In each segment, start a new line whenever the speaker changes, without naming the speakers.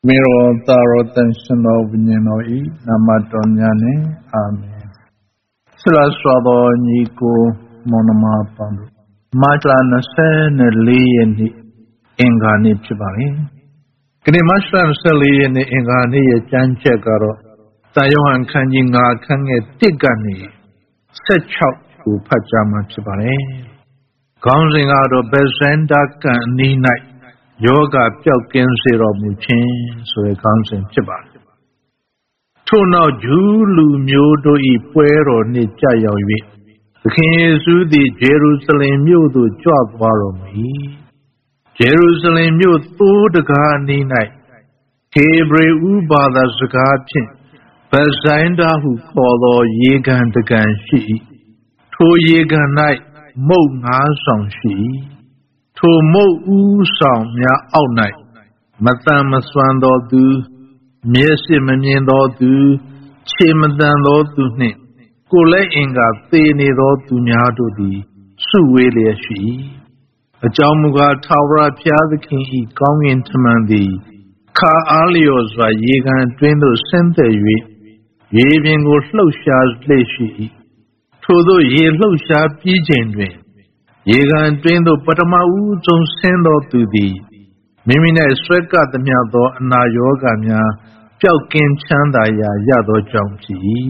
Miro Taro Tension of Vinyanoi, Namatonyane, Amen. Sila Swado Niku Monoma Pandu. Matla Nase Neli and the Ingani Chibari. Grimashan Sali and the Ingani Janchegaro. Tayohan Kanyinga Kange Tigani. Set out to Pajama Chibari. Gouncing out of Bezendak and Ni Night. Yoga ပြောက်ကင်းစေတော်မူခြင်းဆိုတဲ့ခေါင်းစဉ်ဖြစ်ပါတယ်။ထို့နောက်ဂျူးလူမျိုးတို့၏ပွဲတော်နှင့်ကြရောက်၍သခင်ယေရှုသည်ဂျေရုဆလင်မြို့သို့ကြွသွားတော်မူ၏။ဂျေရုဆလင်မြို့သိုးတကားအနီး၌ဟေဘရေဥဘာသာစကားဖြင့်ဗက်ဇိုင်းဒါဟုခေါ်သောရေကန်တကန်ရှိ၏။ထိုရေကန်၌မုတ်9ဆောင်ရှိ၏။ထိုမုတ်ဦးဆောင်များအောက်၌မတန်မစွမ်းသောသူမျက်စိမမြင်သောသူခြေမတန်သောသူနှင့်ကိုယ်လက်အင်္ဂါသေနေသောသူများတို့သည်စုဝေးလျက်ရှိ၏အကြောင်းမူကားထာဝရဘုရားသခင်၏ကောင်းကင်တမန်သည်ခါအားလျော်စွာရေကန်တွင်းသို့ဆင်းသက်၍ရေပြင်ကိုလှုပ်ရှားလေ့ရှိ၏ထိုသို့ရေလှုပ်ရှားပြီးချိန်တွင်ရေကန်တွင်သို့ပထမဦးဆုံးဆင်းသောသူသည်မိမိ၌ဆွဲကပ်သမျှသောအနာရောဂါများပျောက်ကင်းချမ်းသာရာရသောကြောင့်ဖြစ်၏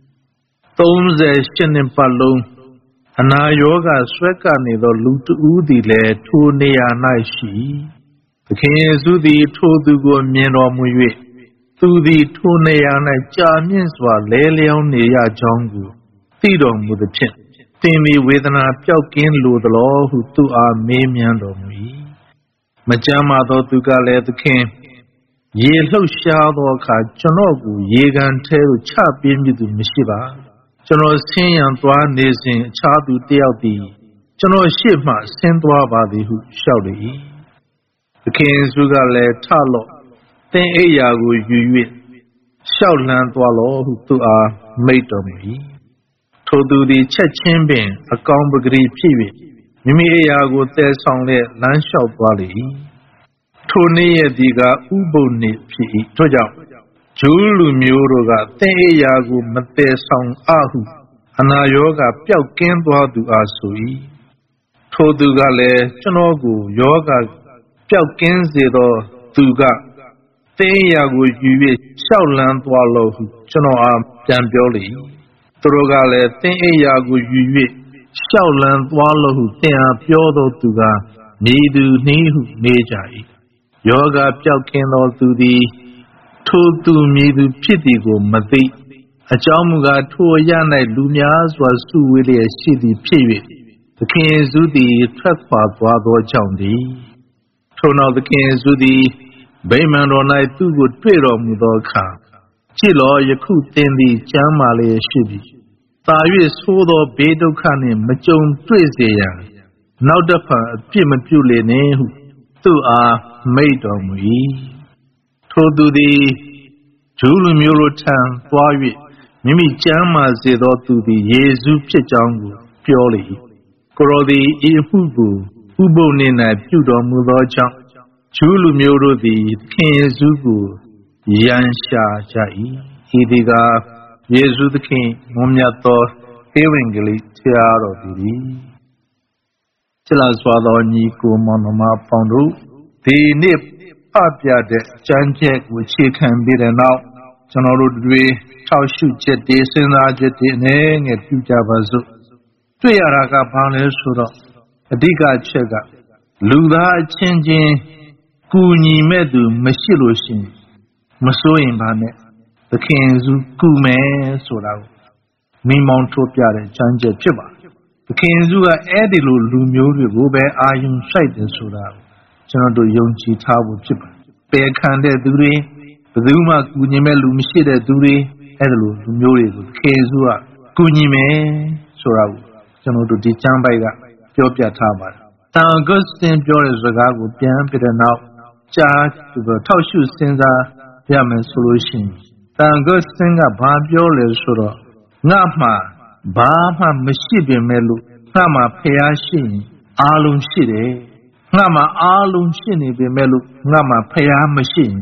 38နှစ်ပတ်လုံးအနာရောဂါဆွဲကပ်နေသောလူတဦးသည်လည်းထိုနေရာ၌ရှိသခင်ယေရှုသည်ထိုသူကိုမြင်တော်မူ၍သူသည်ထိုနေရာ၌ကြာမြင့်စွာလဲလျောင်းနေရကြောင်းကိုသိတော်မူသဖြင့်သင်သည်ဝေဒနာပျောက်ကင်းလိုသလောဟုသူအားမေးမြန်းတော်မူ၏မကြမ်းမာသောသူကလည်းသခင်ရေလှုပ်ရှားသောအခါကျွန်တော်ကိုရေကန်ထဲသို့ချပေးမည်သူမရှိပါကျွန်တော်ဆင်းရန်သွားနေစဉ်အခြားသူတယောက်သည်ကျွန်တော်ရှေ့မှဆင်းသွားပါသည်ဟုလျှောက်လေ၏သခင်ယေရှုကလည်းထလော့သင်အိယာကိုယူ၍လျှောက်လှမ်းသွားလော့ဟုသူအားမိန့်တော်မူ၏ထိုသူသည်ချက်ချင်းပင်အကောင်ပကတိဖြစ်၍မိမိအိယာကိုတည်ဆောင်လျက်လမ်းလျှောက်သွားလေ၏ထိုနေ့ရက်ဒီကဥပုသ်နေ့ဖြစ်၏ထို့ကြောင့်ဂျူးလူမျိုးတို့ကသင်အိယာကိုမတည်ဆောင်အဟုအနာရောဂါပျောက်ကင်းသွားသူအားဆို၏ထိုသူကလည်းကျွန်တော်ကိုယောဂပျောက်ကင်းစေသောသူကသင်အိယာကိုယူ၍လျှောက်လန်းသွားလော့ဟုကျွန်တော်အားပြန်ပြောလေ၏သူတို့ကလည်းသင်အိယာကိုယူ၍လျှောက်လန်းသွားလို့ဟုသင်အားပြောသောသူကနေသူနှီးဟုမေးကြ၏ယောဂပျောက်ကင်းသောသူသည်ထိုသူမည်သူဖြစ်သည်ကိုမသိအကြောင်းမူကားထိုအရ၌လူများစွာစုဝေးလျက်ရှိသည်ဖြစ်၍သခင်ယေရှုသည်ထွက်ခွာသွားသောကြောင့်သည်ထိုနောက်သခင်ယေရှုသည်ဗိမာန်တော်၌သူ့ကိုတွေ့တော်မူသောအခါကြည့်လောယခုသင်သည်ကျမ်းမာလျက်ရှိသည်သာ၍ဆိုးသောဘေးဒုက္ခနှင့်မကြုံတွေ့စေရန်နောက်တစ်ဖန်အပြစ်မပြုလေနှင့်ဟုသူ့အားမိန့်တော်မူ၏ထိုသူသည်ဂျူးလူမျိုးတို့ထံသွား၍မိမိကျမ်းမာစေသောသူသည်ယေရှုဖြစ်ကြောင်းကိုပြောလေ၏ကိုယ်တော်သည်ဤအမှုကိုဥပုသ်နေ့၌ပြုတော်မူသောကြောင့်ဂျူးလူမျိုးတို့သည်သခင်ယေရှုကိုရန်ရှာကြ၏ဤသည်ကယေရှုသခင်မွန်မြတ်သောဧဝံဂေလိတရားတော်သည်ချစ်လာစွာသောညီကိုမောင်နှမပေါင်းတို့ဒီနေ့ဖပြတဲ့ကျမ်းချက်ကိုခြေခံပြီးတဲ့နောက်ကျွန်တော်တို့တွေထောက်ရှုချက်တွေစဉ်းစားချက်တွေနဲ့ငယ်ပြုကြပါစို့တွေ့ရတာကဘာလဲဆိုတော့အဓိကချက်ကလူသားအချင်းချင်းကူညီမဲ့သူမရှိလို့ရှိရင်မစိုးရင်ပါနဲ့သခင်ယေရှုကူမယ်ဆိုတာကိုမိမောင်းထိုးပြတဲ့ကျမ်းချက်ဖြစ်ပါတယ်သခင်ယေရှုကအဲ့ဒီလိုလူမျိုးတွေကိုပဲအာရုံစိုက်တယ်ဆိုတာကိုကျွန်တော်တို့ယုံကြည်ထားဖို့ဖြစ်ပါတယ်ပယ်ခံတဲ့သူတွေဘယ်သူမှကူညီမဲ့လူမရှိတဲ့သူတွေအဲ့ဒီလိုလူမျိုးတွေကိုသခင်ယေရှုကကူညီမယ်ဆိုတာကိုကျွန်တော်တို့ဒီကျမ်းပိုက်ကပြောပြထားပါတယ်တန်ဂုစတင်ပြောတဲ့စကားကိုပြန်ပြတဲ့နောက်ကြားထောက်ရှုစဉ်းစားရမယ်ဆိုလို့ရှိရင်တန်ဂုစတင်ကဘာပြောလဲဆိုတော့ငါမှဘာမှမရှိပေမဲ့လို့ငါမှဖျားရှိရင်အားလုံးရှိတယ်ငါမှအားလုံးရှိနေပေမဲ့လို့ငါမှဖျားမရှိရင်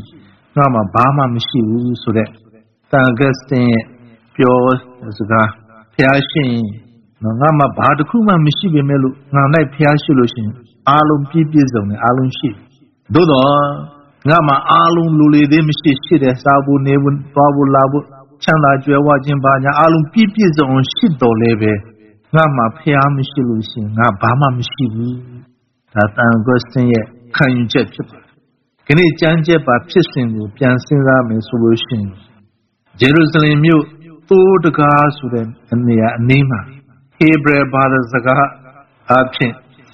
ngama bama mishibu so that Augustine pure suga Piashin ngama badukuma mishibe melu nganai piashilushin alum pipizon alum shi dodo ngama alum lule de mishi shide sabu nebun babu labu chanda jwewa jimbanya alum pipizon shid dolebe ngama pia mishilushin nga bama mishibu that Augustine ye kanjet kini janje ba phishin ko pyan sinsa me solution Jerusalem မြို့တိုးတကားဆိုတဲ့အနေအနည်းမှာ Hebrew ဘာသာစကားအဖြစ်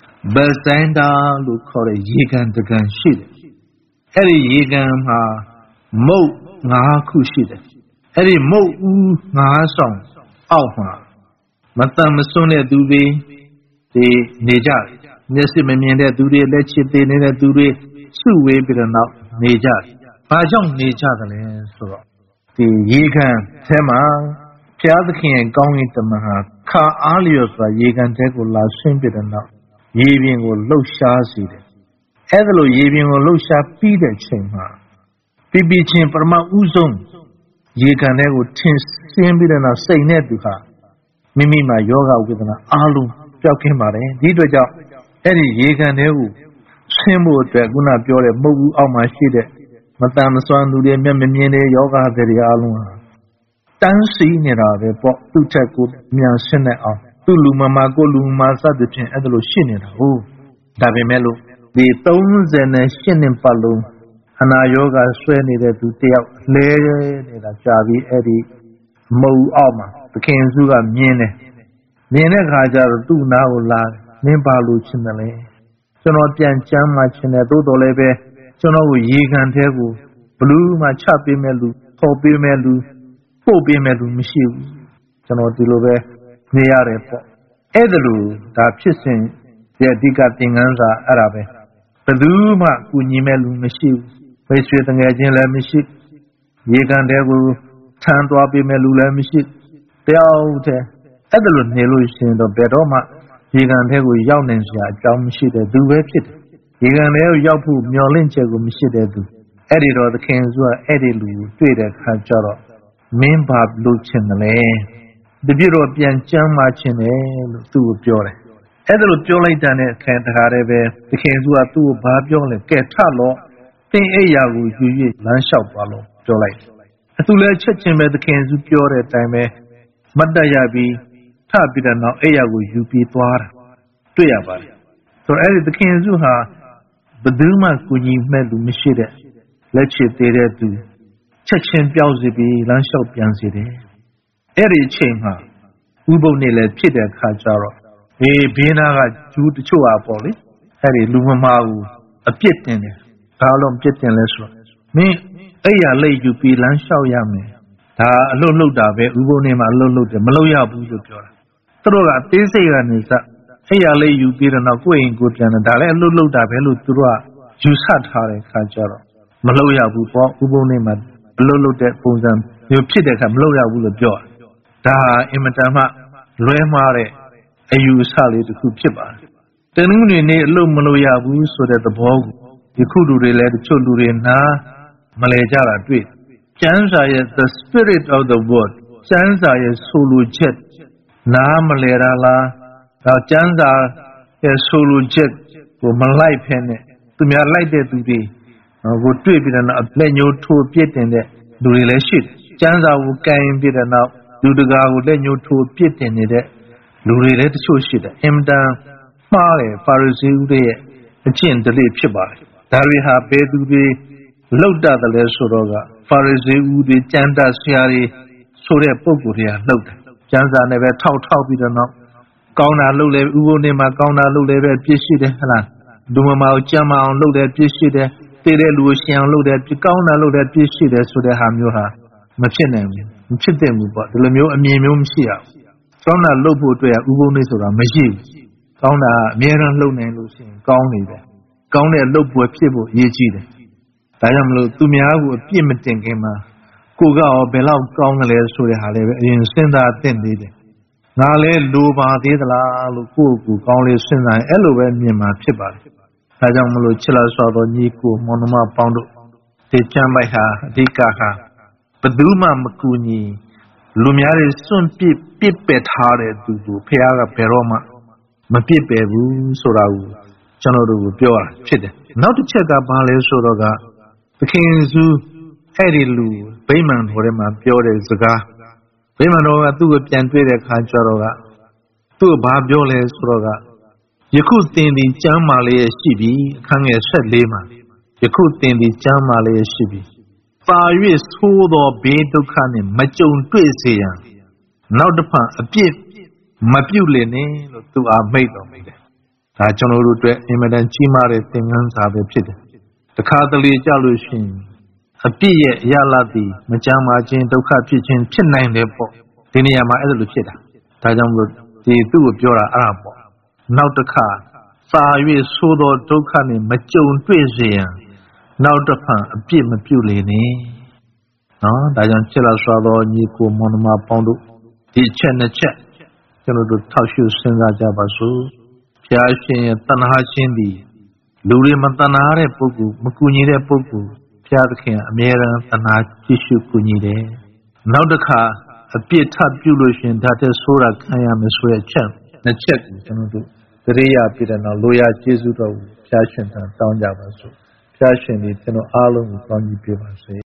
Bethesda လို့ခေါ်တဲ့ရေကန်တကန်ရှိတယ်။အဲ့ဒီရေကန်မှာမုတ်5ခုရှိတယ်။အဲ့ဒီမုတ်ဦး5ဆောင်အောက်မှာမတန်မစွန်းတဲ့သူတွေဒီနေကြတယ်။မျက်စိမမြင်တဲ့သူတွေလက်ချစ်သေးနေတဲ့သူတွေစုဝေးပြီးတော့နောက်နေကြတယ်။ဘာကြောင့်နေကြတယ်လဲဆိုတော့ဒီရေကန်ထဲမှာဘုရားသခင်ရဲ့ကောင်းကင်တမန်ဟာခါအားလျော်စွာရေကန်ထဲကိုလာဆင်းပြီးတဲ့နောက်ရေပြင်ကိုလှုပ်ရှားစေတယ်။အဲ့ဒါလိုရေပြင်ကိုလှုပ်ရှားပြီးတဲ့ချိန်မှာပြပြချင်းပရမဦးဆုံးရေကန်ထဲကိုထင်ဆင်းပြီးတဲ့နောက်စိတ်နဲ့သူဟာမိမိမှာယောဂဝေဒနာအားလုံးပျောက်ကင်းပါတယ်။ဒီအတွက်ကြောင့်အဲ့ဒီရေကန်ထဲကိုဆင်းဖို့အတွက်ခုနပြောတဲ့မုတ်ဦးအောက်မှာရှိတဲ့မတန်မစွမ်းသူတွေမျက်မမြင်တဲ့ယောဂတွေအားလုံးဟာတန်းစီနေတာပဲပေါ့သူ့ထက်ကိုမြန်ဆင်းတဲ့အောင်သူ့လူမမာကိုလူမစသဖြင့်အဲ့ဒါလိုရှိနေတာဟုတ်ဒါပေမဲ့လို့ဒီ38နှစ်ပတ်လုံးအနာယောဂဆွဲနေတဲ့သူတယောက်လဲနေတာကြာပြီးအဲ့ဒီမုံအောက်မှာသခင်စုကမြင်တယ်မြင်တဲ့ခါကျတော့သူ့နာကိုလာနင်းပါလို့ချင်းတယ်လေကျွန်တော်ပြန်ကြမ်းမှချင်းတယ်တိုးတော်လည်းပဲကျွန်တော်ကိုရေကန်ထဲကိုဘလူးမှချပေးမဲ့လူခေါ်ပေးမဲ့လူပို့ပေးမဲ့လူမရှိဘူးကျွန်တော်ဒီလိုပဲနေရတယ်ပေါ့အဲ့ဒါလိုဒါဖြစ်စဉ်ရဲ့အဓိကသင်ခန်းစာအဲ့ဒါပဲဘယ်သူမှကူညီမဲ့လူမရှိဘူးမိတ်ဆွေတငယ်ချင်းလည်းမရှိရေကန်ထဲကိုထမ်းသွားပေးမဲ့လူလည်းမရှိတယောက်တည်းအဲ့ဒါလိုနေလို့ရှိရင်တော့ဘယ်တော့မှရေကန်ထဲကိုရောက်နိုင်စရာအကြောင်းမရှိတဲ့သူပဲဖြစ်တယ်ရေကန်ထဲကိုရောက်ဖို့မျှော်လင့်ချက်ကိုမရှိတဲ့သူအဲ့ဒီတော့သခင်ဆိုတာအဲ့ဒီလူကိုတွေ့တဲ့အခါကျတော့မင်းဘာလို့ချင်တယ်လဲတပြည့်တော့ပြန်ကြမ်းမှချင်တယ်လို့သူ့ကိုပြောတယ်အဲ့ဒါလို့ပြောလိုက်တဲ့အခါတခါတည်းပဲသခင်ဆိုတာသူ့ကိုဘာပြောလဲကဲထလို့သင်အိယာကိုယူ၍လမ်းလျှောက်သွားလို့ပြောလိုက်အတူလည်းချက်ချင်းပဲသခင်စုပြောတဲ့အတိုင်းပဲမတ်တရပြီးထပြီးတဲ့နောက်အိယာကိုယူပြီးသွားတာတွေ့ရပါတယ်ဆိုတော့အဲ့ဒီသခင်စုဟာဘယ်သူမှကူညီမဲ့လူမရှိတဲ့လက်ချစ်သေးတဲ့သူချက်ချင်းပြောင်းစီပြီးလမ်းလျှောက်ပြန်စီတယ်အဲ့ဒီအချိန်မှာဥပုပ်နေလည်းဖြစ်တဲ့အခါကျတော့ဘေးနာကဂျူးတချို့อ่ะပေါ့လေအဲ့ဒီလူမမာကိုအပြစ်တင်တယ်ဘာလို့အပြစ်တင်လဲဆိုတော့မင်းအဲ့ရလိတ်ယူပြီးလမ်းလျှောက်ရမယ်ဒါအလွတ်လုတာပဲဥပုပ်နေမှာအလွတ်လုတယ်မလုပ်ရဘူးလို့ပြောတာသူတို့ကအသေးစိတ်ကနေစအဲ့ရလိတ်ယူပြီးတော့ကိုယ့်အိမ်ကိုပြန်တယ်ဒါလည်းအလွတ်လုတာပဲလို့သူတို့ကယူဆထားတဲ့အခါကျတော့မလုပ်ရဘူးပေါ့ဥပုပ်နေမှာအလွတ်လုတဲ့ပုံစံမျိုးဖြစ်တဲ့အခါမလုပ်ရဘူးလို့ပြောတာဒါအင်မတန်မှလွဲမှားတဲ့အယူအဆလေးတစ်ခုဖြစ်ပါတယ်တနည်းနည်းအလုပ်မလုပ်ရဘူးဆိုတဲ့သဘောကိုဒီခုလူတွေလည်းတချို့လူတွေနားမလဲကြတာတွေ့ကျမ်းစာရဲ့ the spirit of the word ကျမ်းစာရဲ့ဆိုလိုချက်နားမလဲတာလားကျမ်းစာရဲ့ဆိုလိုချက်ကိုမလိုက်ဖ ೇನೆ သူများလိုက်တဲ့သူတွေကိုတွေ့ပြီးတော့လက်ညှိုးထိုးပြစ်တင်တဲ့လူတွေလည်းရှိတယ်ကျမ်းစာကိုကင်ပြီးတဲ့နောက်လူတကာကိုလက်ညှိုးထိုးပြစ်တင်နေတဲ့လူတွေလည်းတချို့ရှိတယ်အင်တန်မှားတယ်ပါရဇီတွေရဲ့အကျင့်ဓလေ့ဖြစ်ပါတယ်ဒါတွေဟာဘယ်သူတွေလောက်တတ်တယ်လဲဆိုတော့ကပါရဇီတွေကျမ်းတတ်ဆရာတွေဆိုတဲ့ပုံကိုယ်တွေကလောက်တယ်ကျမ်းစာနဲ့ပဲထောက်ပြီးတော့နောက်ကောင်းတာလုပ်လဲဥပုပ်နေမှာကောင်းတာလုပ်လဲပဲပြည့်ရှိတယ်ဟလားလူမမာကိုကြမ်းမအောင်လုပ်တယ်ပြည့်ရှိတယ်တည်တဲ့လူကိုရှင်အောင်လုပ်တယ်ကောင်းတာလုပ်တယ်ပြည့်ရှိတယ်ဆိုတဲ့ဟာမျိုးဟာမဖြစ်နိုင်ဘူးမဖြစ်သင့်ဘူးပေါ့ဒီလိုမျိုးအမြင်မျိုးမရှိရဘူးကောင်းတာလုပ်ဖို့အတွက်ဥပုပ်နေဆိုတာမရှိဘူးကောင်းတာအများအားလုပ်နိုင်လို့ရှိရင်ကောင်းနေတယ်ကောင်းတဲ့လုပ်ပွဲဖြစ်ဖို့အရေးကြီးတယ်ဒါကြောင့်မလို့သူများကိုအပြစ်မတင်ခင်မှာကိုကရောဘယ်လောက်ကောင်းတယ်လဲဆိုတဲ့ဟာလေးပဲအရင်စဉ်းစားသင့်သေးတယ်ငါလည်းလိုပါသေးသလားလို့ကိုယ့်ကိုယ်ကောင်းလေးစဉ်းစားရင်အဲ့လိုပဲမြင်မှာဖြစ်ပါတယ်ဒါကြောင့်မလို့ချစ်လာစွာသောညီကိုမောင်နှမပေါင်းတို့တေချမ်းပိုက်ဟာအဓိကဟာဘယ်သူမှမကူညီလူများတွေစွန့်ပစ်ပယ်ထားတဲ့သူကိုဖခင်ကဘယ်တော့မှမပစ်ပယ်ဘူးဆိုတာကိုကျွန်တော်တို့ကိုပြောတာဖြစ်တယ်နောက်တစ်ချက်ကဘာလဲဆိုတော့ကသခင်ယေရှုအဲ့ဒီလူဗိမာန်တော်ထဲမှာပြောတဲ့စကားဗိမာန်တော်ကသူ့ကိုပြန်တွေ့တဲ့အခါကျတော့ကသူ့ကိုဘာပြောလဲဆိုတော့ကယခုသင်ဒီကျမ်းမာလေးရှိပြီအခန်းငယ်14မှာယခုသင်ဒီကျမ်းမာလေးရှိပြီပါ၍သိုးသောဘေးဒုက္ခနှင့်မကြုံတွေ့စေရန်နောက်တစ်ဖန်အပြစ်မပြုတ်လေနဲ့လို့သူအားမိတ်တော်မူတယ်ဒါကျွန်တော်တို့အတွက်အင်မတန်ကြီးမားတဲ့သင်ခန်းစာပဲဖြစ်တယ်တခါတလေကြလို့ရှိရင်အပြစ်ရဲ့အရာလာသည်မကြမ်းမာခြင်းဒုက္ခဖြစ်ခြင်းဖြစ်နိုင်တယ်ပေါ့ဒီနေရာမှာအဲ့လိုဖြစ်တာဒါကြောင့်မလို့ဒီသူ့ကိုပြောတာအဲ့ဒါပေါ့နောက်တစ်ခါစာ၍သိုးသောဒုက္ခနှင့်မကြုံတွေ့စေရန်နောက်တစ်ဖန်အပြစ်မပြုလေနဲ့နော်ဒါကြောင့်ချစ်လာစွာသောညီကိုမောင်နှမပေါင်းတို့ဒီချက်နှစ်ချက်ကျွန်တော်တို့ထောက်ရှုစဉ်းစားကြပါစို့ဘုရားရှင်ရဲ့တဏှာရှင်သည်လူတွေမတဏှာတဲ့ပုဂ္ဂိုလ်မကူညီတဲ့ပုဂ္ဂိုလ်ဘုရားသခင်အမြဲတမ်းတဏှာကြည့်ရှုကူညီတယ်နောက်တစ်ခါအပြစ်ထပ်ပြုလို့ရှင်ဒါတဲ့ဆိုးတာခံရမယ်ဆိုတဲ့ချက်နှစ်ချက်ကိုကျွန်တော်တို့သတိရပြတဲ့နောက်လိုရာကျေးဇူးတော်ကိုဘုရားရှင်ထံတောင်းကြပါစို့ဘုရားရှင်ဒီကျွန်တော်အားလုံးကိုကောင်းကြီးပေးပါစေ